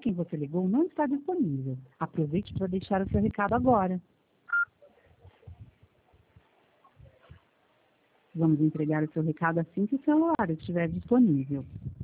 quem você ligou não está disponível. Aproveite para deixar o seu recado agora. Vamos entregar o seu recado assim que o celular estiver disponível.